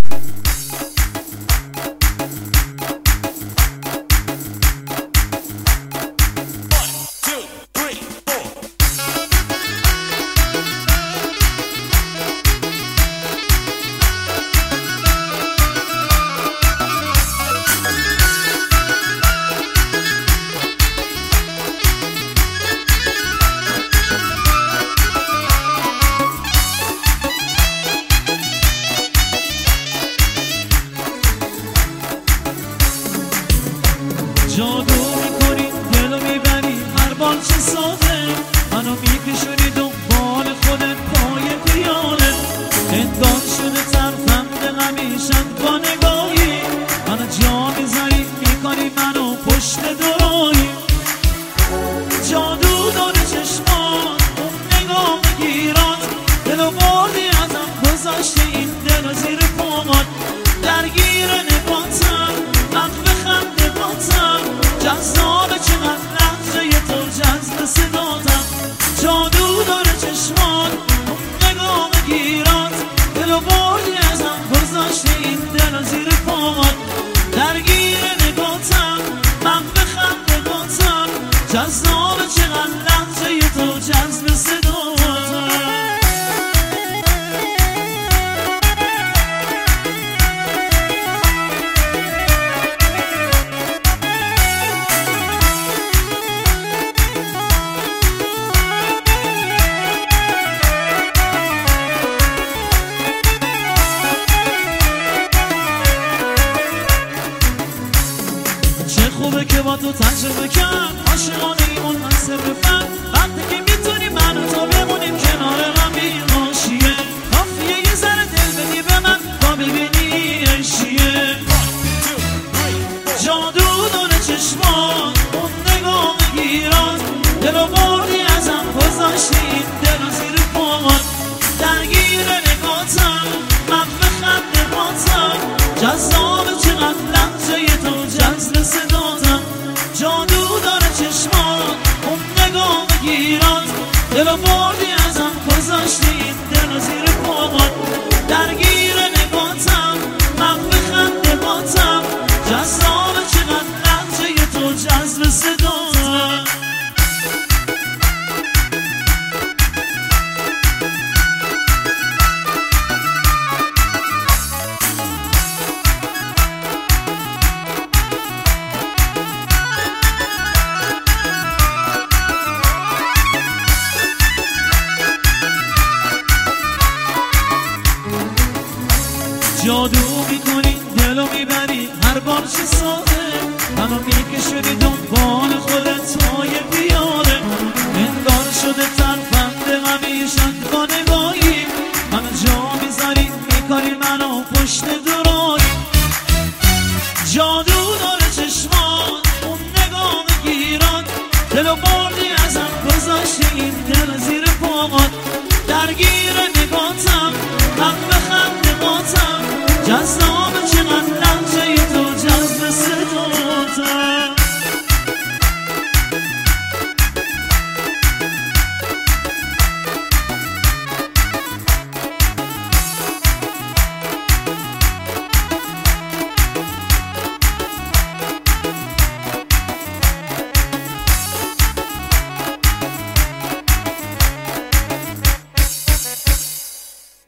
جادو میکنی دلو میبری هر بال چه ساده منو میکشونی دنبال خودت پای پیاله انگار شده ترفند همیشن با نگاهی منو جا میزنی میکنی منو پشت درایی جادو داره چشمان اون نگاه گیرات دلو بردی ازم گذاشتی این دلو زیر پامات درگیر نگاتم نقل خنده باتم جذاب چقدر لحظه تو جذب صداتم جادو داره چشمان اون نگاه گیرات دلو بردی ازم گذاشتی این دلو زیر پامات درگیر نگاتم من به خنده باتم جذاب چقدر لحظه تو جذب صداتم خوبه که با تو تجربه کرد عاشقانه ایمون من صرفن وقتی که میتونی من و تو بمونیم کنار هم بی غاشیه کافیه یه ذره دل بدی به من تا ببینی عشیه جادو داره چشمان اون نگاه گیرات دلو بردی ازم گذاشتی این دلو زیر پامات درگیر نگاتم من به خنده باتم جذاب چقدر لحظه تو جذب صداتم جادو داره چشمان اون نگاه گیرات دلو بردی ازم گذاشتی این دلو زیر پامات درگیر نگاتم من به خنده باتم جذاب چقدر لحظه تو جذب صداتم جادو میکنی دلو میبری هر بار چه ساده منو میکشونی دنبال خودت پای پیاده انگار شده ترفند همیشن با نگاهی منو جا میذاری میکنی منو پشت درایی جادو داره چشمان اون نگاه گیرات دلو بردی ازم گذاشتی این دل زیر پامات درگیر نگاتم من به خنده باتم جذاب چقدر